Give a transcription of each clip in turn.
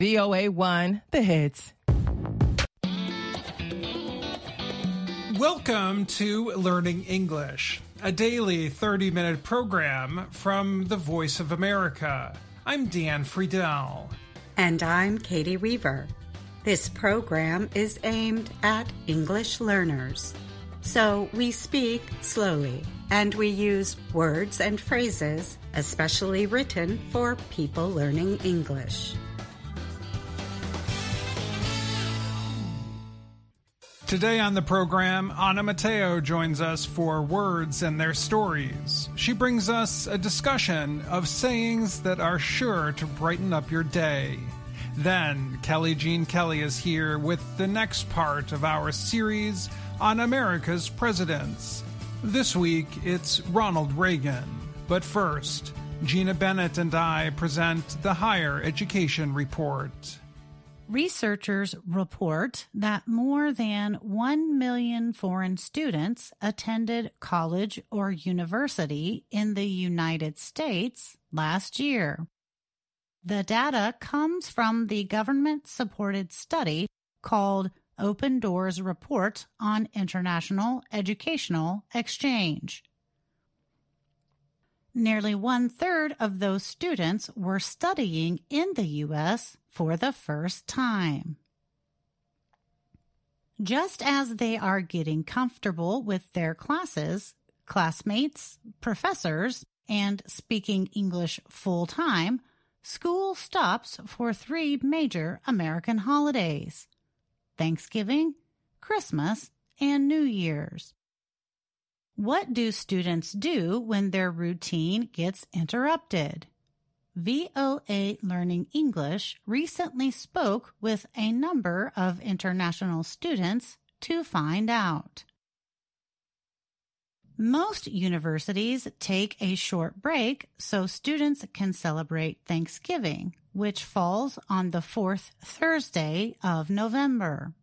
VOA1, the hits. Welcome to Learning English, a daily 30-minute program from the Voice of America. I'm Dan Friedel. And I'm Katie Weaver. This program is aimed at English learners. So we speak slowly, and we use words and phrases especially written for people learning English. Today on the program, Ana Mateo joins us for Words and Their Stories. She brings us a discussion of sayings that are sure to brighten up your day. Then, Kelly Jean Kelly is here with the next part of our series on America's presidents. This week, it's Ronald Reagan. But first, Gina Bennett and I present the Higher Education Report. Researchers report that more than 1 million foreign students attended college or university in the United States last year. The data comes from the government-supported study called Open Doors Report on International Educational Exchange. Nearly one-third of those students were studying in the U.S. for the first time. Just as they are getting comfortable with their classes, classmates, professors, and speaking English full-time, school stops for 3 major American holidays: Thanksgiving, Christmas, and New Year's. What do students do when their routine gets interrupted? VOA Learning English recently spoke with a number of international students to find out. Most universities take a short break so students can celebrate Thanksgiving, which falls on the 4th Thursday of November.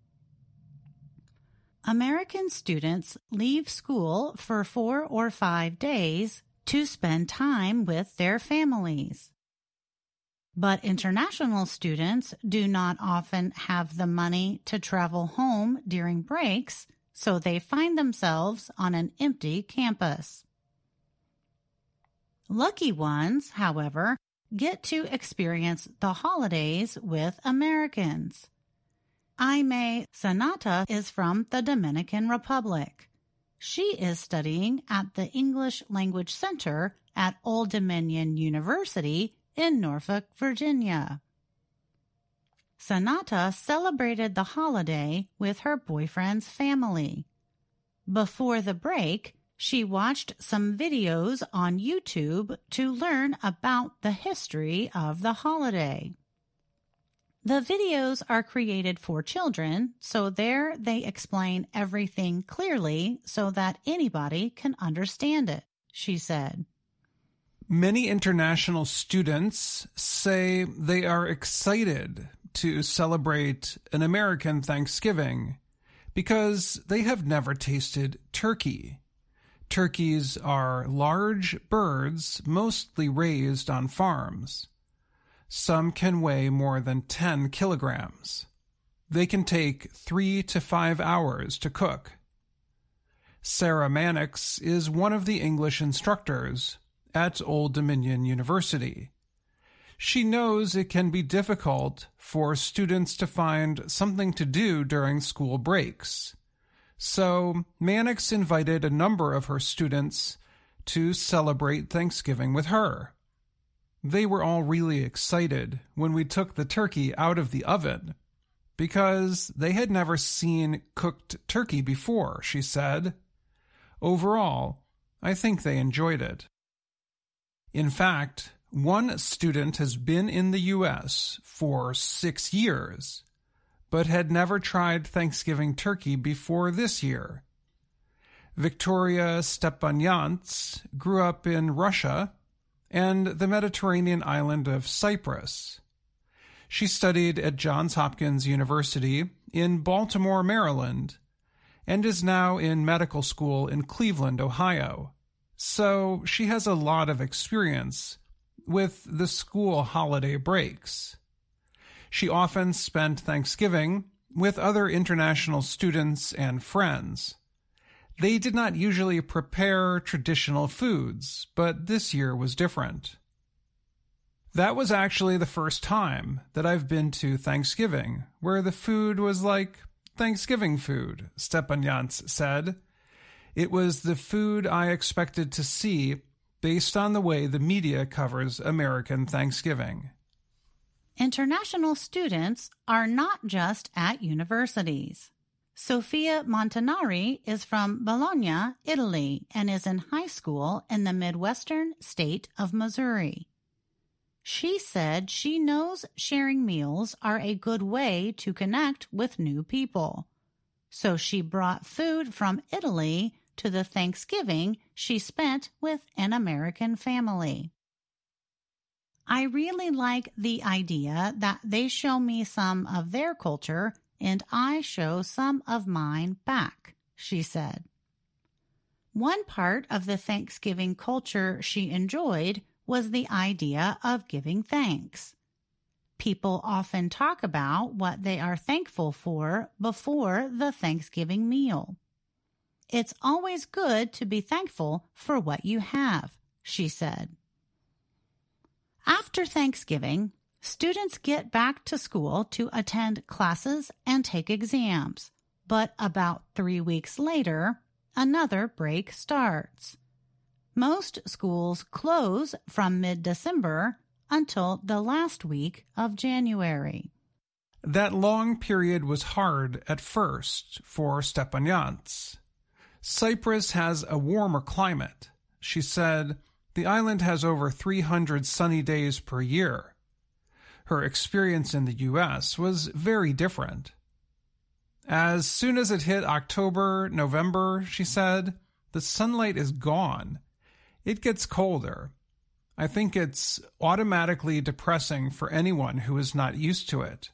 American students leave school for 4 or 5 days to spend time with their families. But international students do not often have the money to travel home during breaks, so they find themselves on an empty campus. Lucky ones, however, get to experience the holidays with Americans. Aimee Sanata is from the Dominican Republic. She is studying at the English Language Center at Old Dominion University in Norfolk, Virginia. Sanata celebrated the holiday with her boyfriend's family. Before the break, she watched some videos on YouTube to learn about the history of the holiday. The videos are created for children, so there they explain everything clearly so that anybody can understand it, she said. Many international students say they are excited to celebrate an American Thanksgiving because they have never tasted turkey. Turkeys are large birds mostly raised on farms. Some can weigh more than 10 kilograms. They can take 3 to 5 hours to cook. Sarah Mannix is one of the English instructors at Old Dominion University. She knows it can be difficult for students to find something to do during school breaks. So Mannix invited a number of her students to celebrate Thanksgiving with her. They were all really excited when we took the turkey out of the oven because they had never seen cooked turkey before, she said. Overall, I think they enjoyed it. In fact, one student has been in the U.S. for 6 years, but had never tried Thanksgiving turkey before this year. Victoria Stepanyants grew up in Russia and the Mediterranean island of Cyprus. She studied at Johns Hopkins University in Baltimore, Maryland, and is now in medical school in Cleveland, Ohio. So she has a lot of experience with the school holiday breaks. She often spent Thanksgiving with other international students and friends. They did not usually prepare traditional foods, but this year was different. That was actually the first time that I've been to Thanksgiving, where the food was like Thanksgiving food, Stepanyants said. It was the food I expected to see based on the way the media covers American Thanksgiving. International students are not just at universities. Sofia Montanari is from Bologna, Italy, and is in high school in the Midwestern state of Missouri. She said she knows sharing meals are a good way to connect with new people. So she brought food from Italy to the Thanksgiving she spent with an American family. I really like the idea that they show me some of their culture and I show some of mine back, she said. One part of the Thanksgiving culture she enjoyed was the idea of giving thanks. People often talk about what they are thankful for before the Thanksgiving meal. It's always good to be thankful for what you have, she said. After Thanksgiving, students get back to school to attend classes and take exams, but about 3 weeks later, another break starts. Most schools close from mid-December until the last week of January. That long period was hard at first for Stepanyants. Cyprus has a warmer climate. She said the island has over 300 sunny days per year. Her experience in the U.S. was very different. As soon as it hit October, November, she said, the sunlight is gone. It gets colder. I think it's automatically depressing for anyone who is not used to it.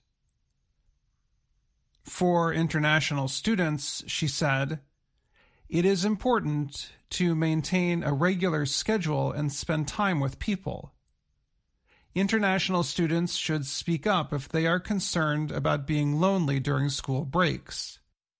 For international students, she said, it is important to maintain a regular schedule and spend time with people. International students should speak up if they are concerned about being lonely during school breaks.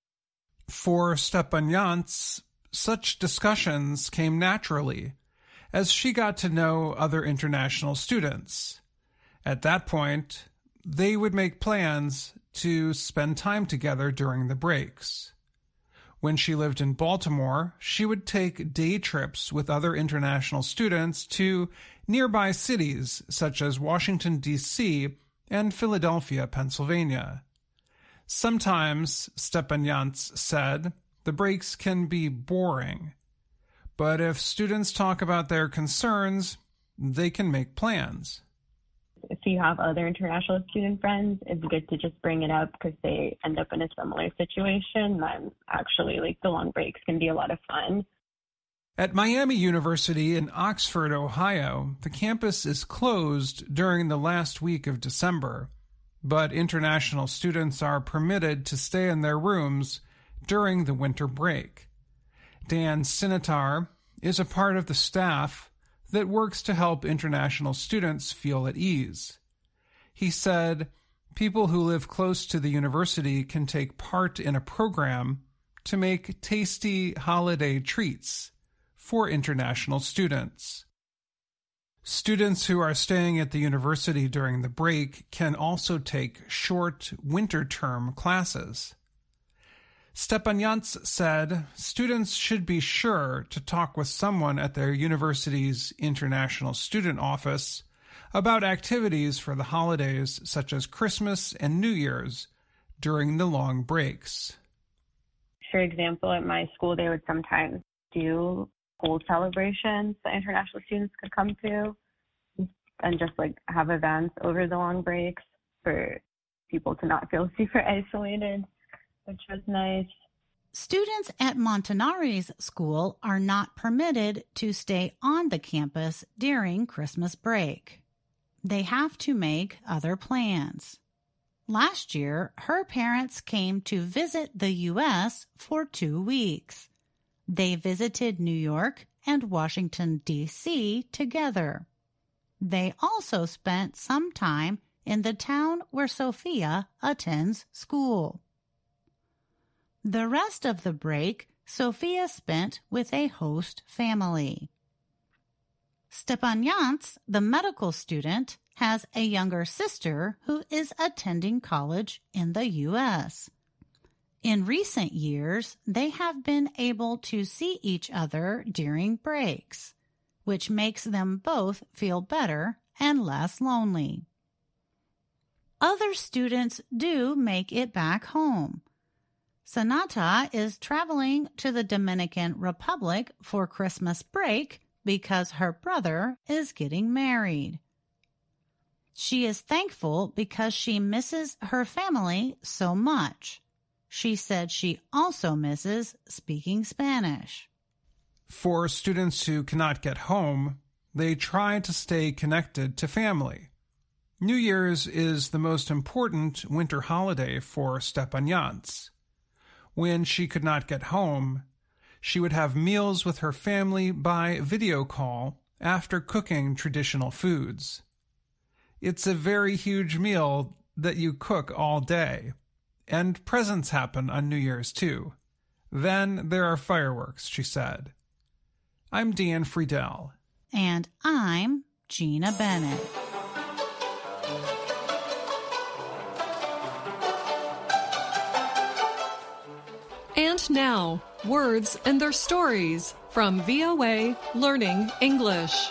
For Stepanyants, such discussions came naturally as she got to know other international students. At that point, they would make plans to spend time together during the breaks. When she lived in Baltimore, she would take day trips with other international students to nearby cities such as Washington, D.C. and Philadelphia, Pennsylvania. Sometimes, Stepanyants said, the breaks can be boring. But if students talk about their concerns, they can make plans. If you have other international student friends, it's good to just bring it up because they end up in a similar situation. Then actually, the long breaks can be a lot of fun. At Miami University in Oxford, Ohio, the campus is closed during the last week of December, but international students are permitted to stay in their rooms during the winter break. Dan Sinitar is a part of the staff that works to help international students feel at ease. He said, people who live close to the university can take part in a program to make tasty holiday treats for international students. Students who are staying at the university during the break can also take short winter term classes. Stepanyants said students should be sure to talk with someone at their university's international student office about activities for the holidays such as Christmas and New Year's during the long breaks. For example, at my school, they would sometimes do school celebrations that international students could come to and just have events over the long breaks for people to not feel super isolated, which was nice. Students at Montanari's school are not permitted to stay on the campus during Christmas break. They have to make other plans. Last year, her parents came to visit the U.S. for 2 weeks. They visited New York and Washington, D.C. together. They also spent some time in the town where Sophia attends school. The rest of the break Sophia spent with a host family. Stepanyants, the medical student, has a younger sister who is attending college in the U.S. In recent years, they have been able to see each other during breaks, which makes them both feel better and less lonely. Other students do make it back home. Sanata is traveling to the Dominican Republic for Christmas break because her brother is getting married. She is thankful because she misses her family so much. She said she also misses speaking Spanish. For students who cannot get home, they try to stay connected to family. New Year's is the most important winter holiday for Stepanyants. When she could not get home, she would have meals with her family by video call after cooking traditional foods. It's a very huge meal that you cook all day, and presents happen on New Year's too. Then there are fireworks, she said. I'm Dean Friedel. And I'm Gina Bennett. And now, words and their stories from VOA Learning English.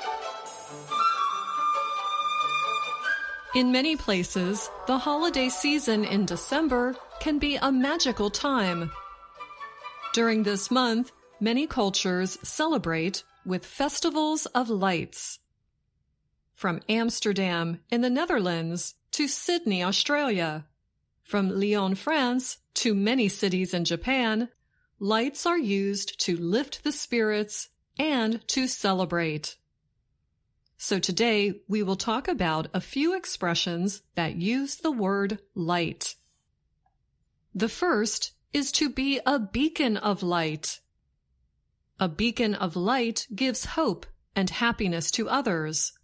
In many places, the holiday season in December can be a magical time. During this month, many cultures celebrate with festivals of lights. From Amsterdam in the Netherlands to Sydney, Australia, from Lyon, France to many cities in Japan, lights are used to lift the spirits and to celebrate. So today we will talk about a few expressions that use the word light. The first is to be a beacon of light. A beacon of light gives hope and happiness to others.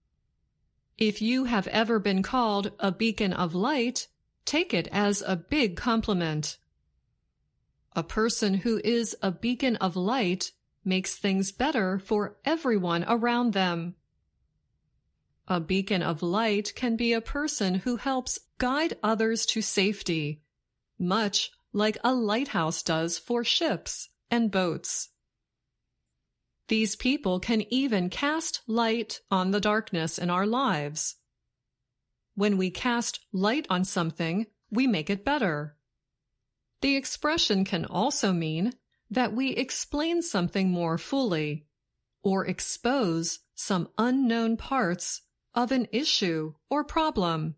If you have ever been called a beacon of light, take it as a big compliment. A person who is a beacon of light makes things better for everyone around them. A beacon of light can be a person who helps guide others to safety, much like a lighthouse does for ships and boats. These people can even cast light on the darkness in our lives. When we cast light on something, we make it better. The expression can also mean that we explain something more fully, or expose some unknown parts of an issue or problem.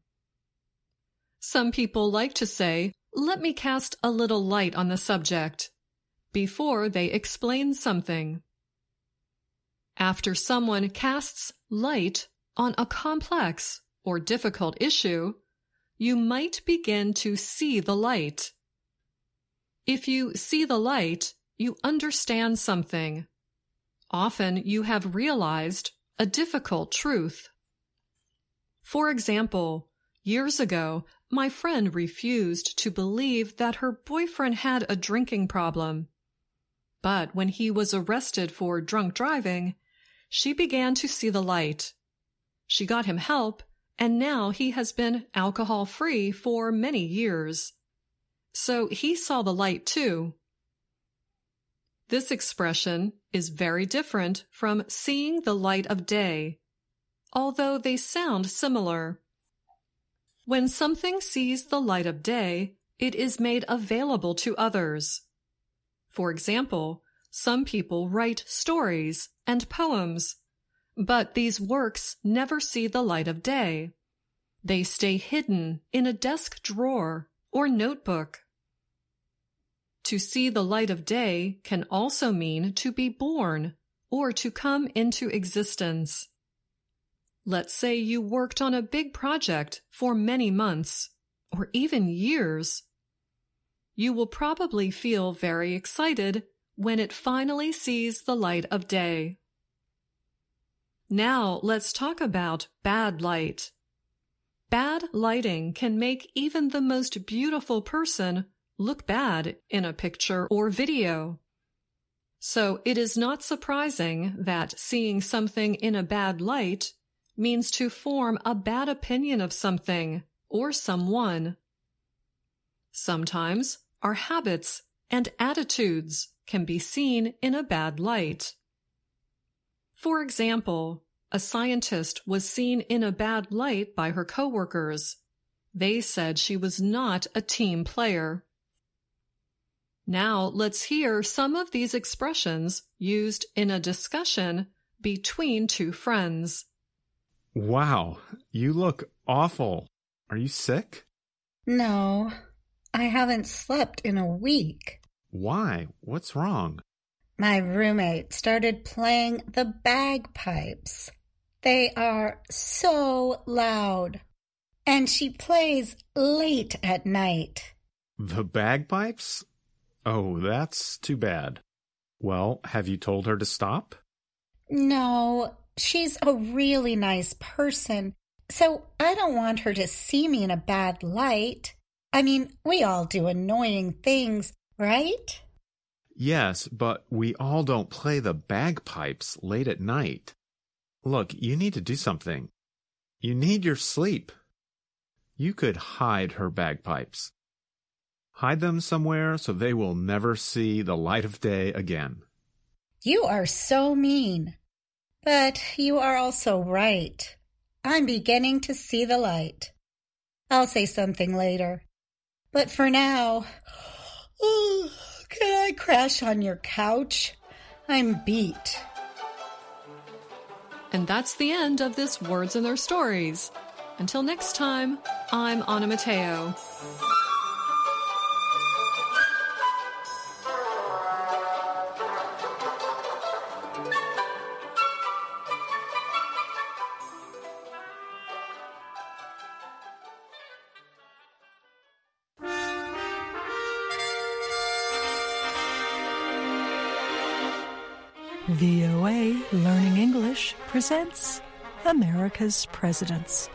Some people like to say, "Let me cast a little light on the subject," before they explain something. After someone casts light on a complex or difficult issue, you might begin to see the light. If you see the light, you understand something. Often you have realized a difficult truth. For example, years ago, my friend refused to believe that her boyfriend had a drinking problem. But when he was arrested for drunk driving, she began to see the light. She got him help, and now he has been alcohol-free for many years. So he saw the light too. This expression is very different from seeing the light of day, although they sound similar. When something sees the light of day, it is made available to others. For example, some people write stories and poems, but these works never see the light of day. They stay hidden in a desk drawer or notebook. To see the light of day can also mean to be born or to come into existence. Let's say you worked on a big project for many months or even years. You will probably feel very excited when it finally sees the light of day. Now let's talk about bad light. Bad lighting can make even the most beautiful person look bad in a picture or video. So it is not surprising that seeing something in a bad light means to form a bad opinion of something or someone. Sometimes our habits and attitudes can be seen in a bad light. For example, a scientist was seen in a bad light by her coworkers. They said she was not a team player. Now let's hear some of these expressions used in a discussion between two friends. Wow, you look awful. Are you sick? No, I haven't slept in a week. Why? What's wrong? My roommate started playing the bagpipes. They are so loud. And she plays late at night. The bagpipes? Oh, that's too bad. Well, have you told her to stop? No, she's a really nice person, so I don't want her to see me in a bad light. I mean, we all do annoying things, right? Yes, but we all don't play the bagpipes late at night. Look, you need to do something. You need your sleep. You could hide her bagpipes. Hide them somewhere so they will never see the light of day again. You are so mean. But you are also right. I'm beginning to see the light. I'll say something later. But for now, can I crash on your couch? I'm beat. And that's the end of this Words and Their Stories. Until next time, I'm Anna Mateo. VOA Learning English presents America's Presidents.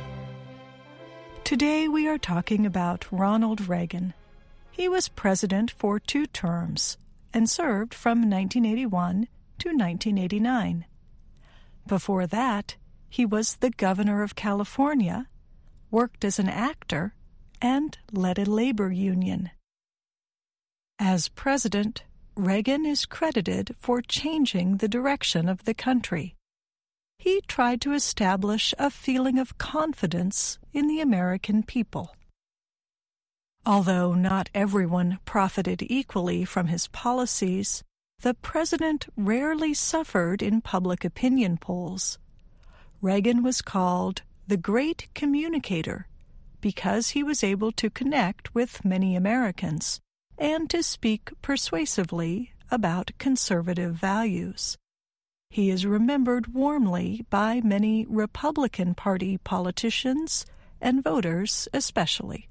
Today we are talking about Ronald Reagan. He was president for 2 terms and served from 1981 to 1989. Before that, he was the governor of California, worked as an actor, and led a labor union. As president, Reagan is credited for changing the direction of the country. He tried to establish a feeling of confidence in the American people. Although not everyone profited equally from his policies, the president rarely suffered in public opinion polls. Reagan was called the Great Communicator because he was able to connect with many Americans and to speak persuasively about conservative values. He is remembered warmly by many Republican Party politicians and voters especially.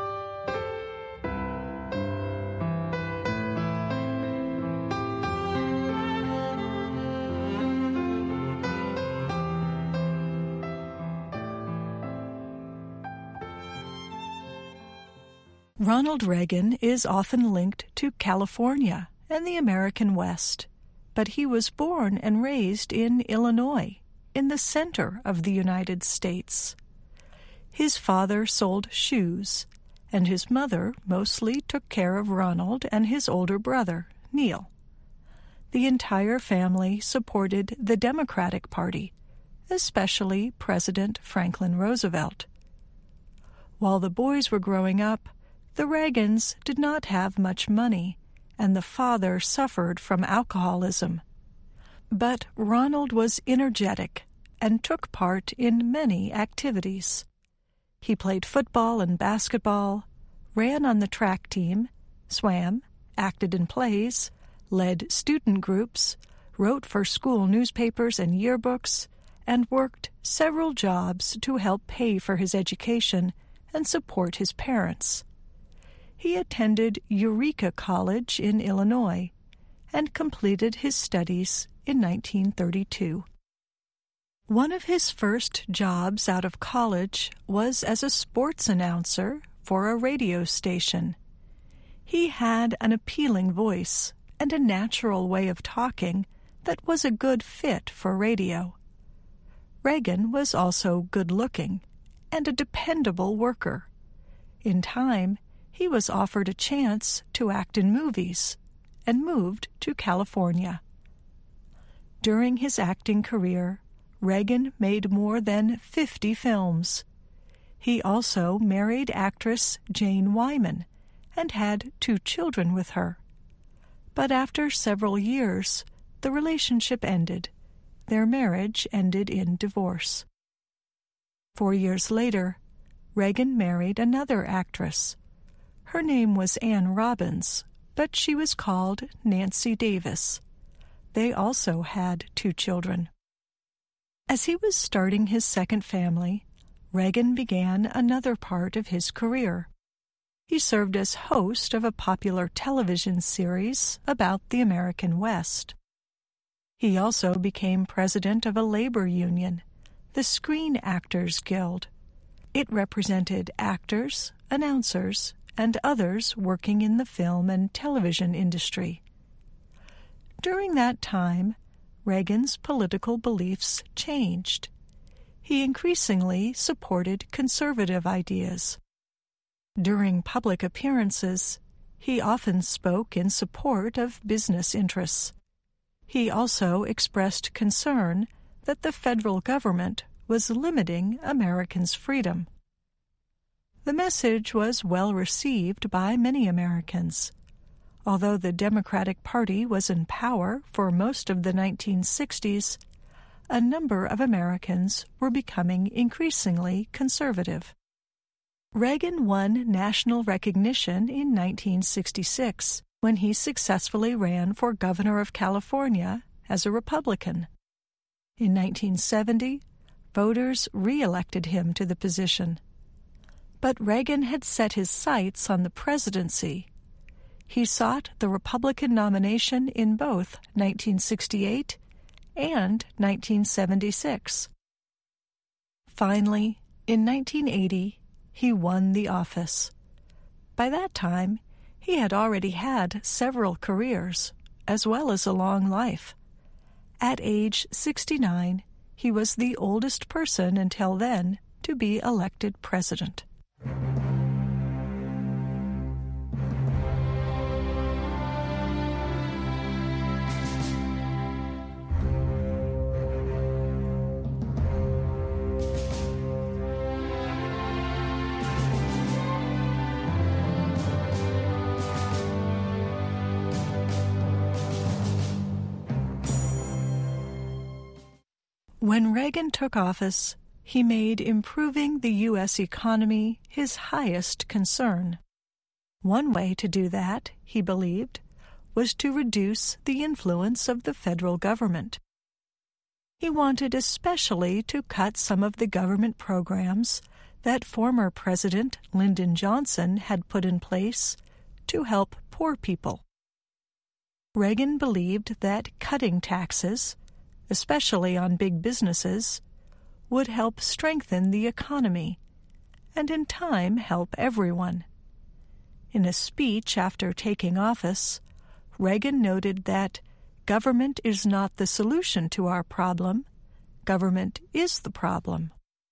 Ronald Reagan is often linked to California and the American West, but he was born and raised in Illinois, in the center of the United States. His father sold shoes, and his mother mostly took care of Ronald and his older brother, Neil. The entire family supported the Democratic Party, especially President Franklin Roosevelt. While the boys were growing up, the Reagans did not have much money, and the father suffered from alcoholism. But Ronald was energetic and took part in many activities. He played football and basketball, ran on the track team, swam, acted in plays, led student groups, wrote for school newspapers and yearbooks, and worked several jobs to help pay for his education and support his parents. He attended Eureka College in Illinois and completed his studies in 1932. One of his first jobs out of college was as a sports announcer for a radio station. He had an appealing voice and a natural way of talking that was a good fit for radio. Reagan was also good-looking and a dependable worker. In time, he was offered a chance to act in movies and moved to California. During his acting career, Reagan made more than 50 films. He also married actress Jane Wyman and had 2 children with her. But after several years, the relationship ended. Their marriage ended in divorce. 4 years later, Reagan married another actress. Her name was Anne Robbins, but she was called Nancy Davis. They also had 2 children. As he was starting his second family, Reagan began another part of his career. He served as host of a popular television series about the American West. He also became president of a labor union, the Screen Actors Guild. It represented actors, announcers, and others working in the film and television industry. During that time, Reagan's political beliefs changed. He increasingly supported conservative ideas. During public appearances, he often spoke in support of business interests. He also expressed concern that the federal government was limiting Americans' freedom. The message was well received by many Americans. Although the Democratic Party was in power for most of the 1960s, a number of Americans were becoming increasingly conservative. Reagan won national recognition in 1966 when he successfully ran for governor of California as a Republican. In 1970, voters re-elected him to the position. But Reagan had set his sights on the presidency. He sought the Republican nomination in both 1968 and 1976. Finally, in 1980, he won the office. By that time, he had already had several careers, as well as a long life. At age 69, he was the oldest person until then to be elected president. When Reagan took office, he made improving the U.S. economy his highest concern. One way to do that, he believed, was to reduce the influence of the federal government. He wanted especially to cut some of the government programs that former President Lyndon Johnson had put in place to help poor people. Reagan believed that cutting taxes, especially on big businesses, would help strengthen the economy and in time help everyone. In a speech after taking office, Reagan noted that government is not the solution to our problem, government is the problem.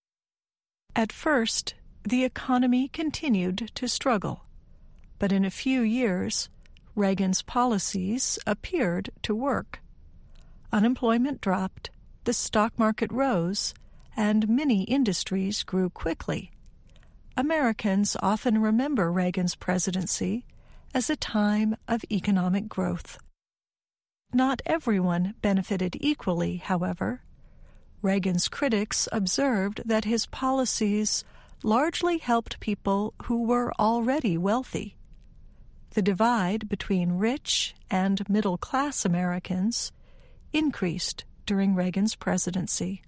At first, the economy continued to struggle, but in a few years, Reagan's policies appeared to work. Unemployment dropped, the stock market rose, and many industries grew quickly. Americans often remember Reagan's presidency as a time of economic growth. Not everyone benefited equally, however. Reagan's critics observed that his policies largely helped people who were already wealthy. The divide between rich and middle-class Americans increased during Reagan's presidency.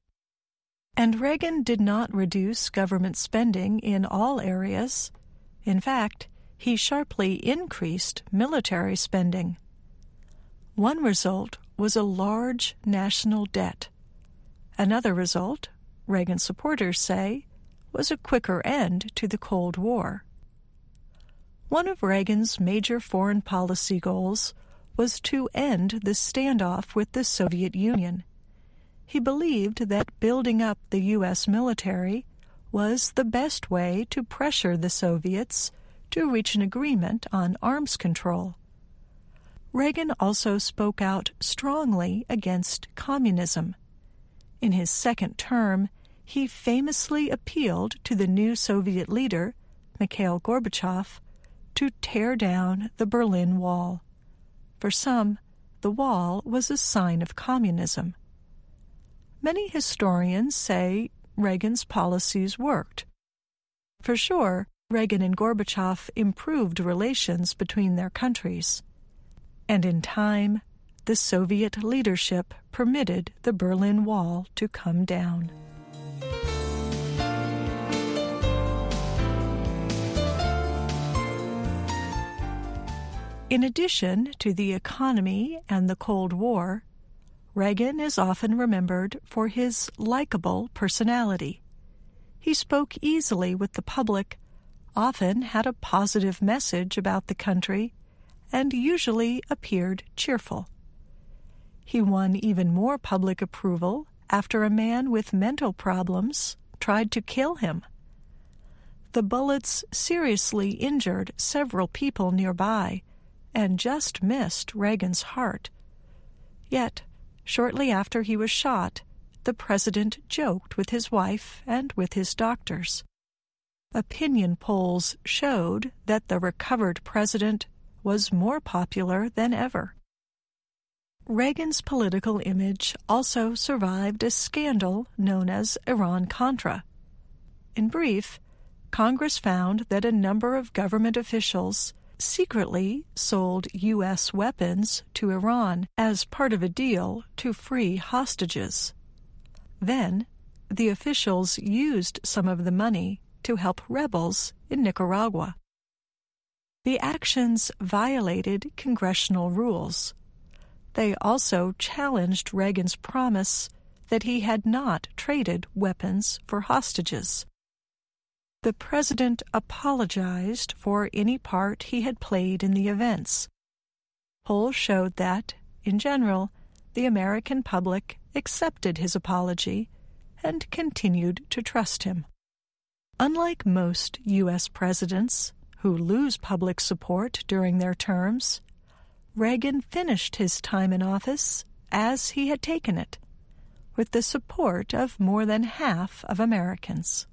And Reagan did not reduce government spending in all areas. In fact, he sharply increased military spending. One result was a large national debt. Another result, Reagan supporters say, was a quicker end to the Cold War. One of Reagan's major foreign policy goals was to end the standoff with the Soviet Union. He believed that building up the U.S. military was the best way to pressure the Soviets to reach an agreement on arms control. Reagan also spoke out strongly against communism. In his second term, he famously appealed to the new Soviet leader, Mikhail Gorbachev, to tear down the Berlin Wall. For some, the wall was a sign of communism. Many historians say Reagan's policies worked. For sure, Reagan and Gorbachev improved relations between their countries. And in time, the Soviet leadership permitted the Berlin Wall to come down. In addition to the economy and the Cold War, Reagan is often remembered for his likable personality. He spoke easily with the public, often had a positive message about the country, and usually appeared cheerful. He won even more public approval after a man with mental problems tried to kill him. The bullets seriously injured several people nearby and just missed Reagan's heart. Yet, shortly after he was shot, the president joked with his wife and with his doctors. Opinion polls showed that the recovered president was more popular than ever. Reagan's political image also survived a scandal known as Iran-Contra. In brief, Congress found that a number of government officials secretly sold U.S. weapons to Iran as part of a deal to free hostages. Then, the officials used some of the money to help rebels in Nicaragua. The actions violated congressional rules. They also challenged Reagan's promise that he had not traded weapons for hostages. The president apologized for any part he had played in the events. Polls showed that, in general, the American public accepted his apology and continued to trust him. Unlike most U.S. presidents, who lose public support during their terms, Reagan finished his time in office as he had taken it, with the support of more than half of Americans.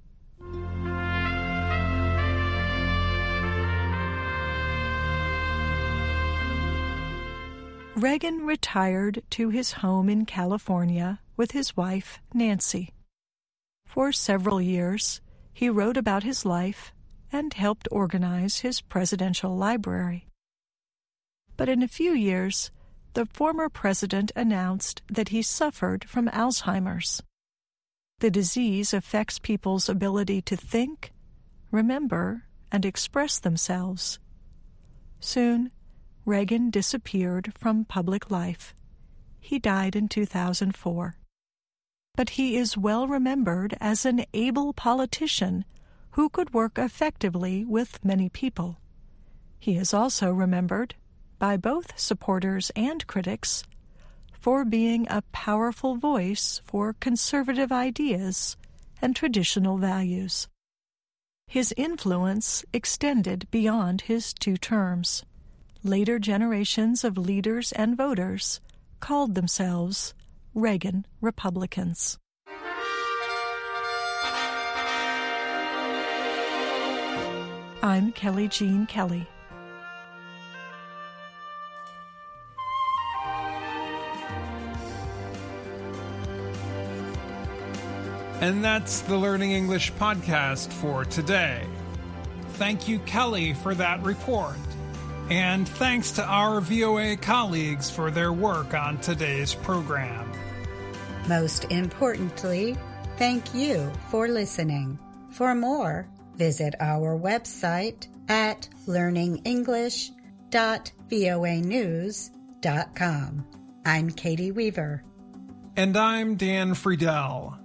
Reagan retired to his home in California with his wife, Nancy. For several years, he wrote about his life and helped organize his presidential library. But in a few years, the former president announced that he suffered from Alzheimer's. The disease affects people's ability to think, remember, and express themselves. Soon, Reagan disappeared from public life. He died in 2004. But he is well remembered as an able politician who could work effectively with many people. He is also remembered, by both supporters and critics, for being a powerful voice for conservative ideas and traditional values. His influence extended beyond his 2 terms. Later generations of leaders and voters called themselves Reagan Republicans. I'm Kelly Jean Kelly. And that's the Learning English podcast for today. Thank you, Kelly, for that report. And thanks to our VOA colleagues for their work on today's program. Most importantly, thank you for listening. For more, visit our website at learningenglish.voanews.com. I'm Katie Weaver. And I'm Dan Friedel.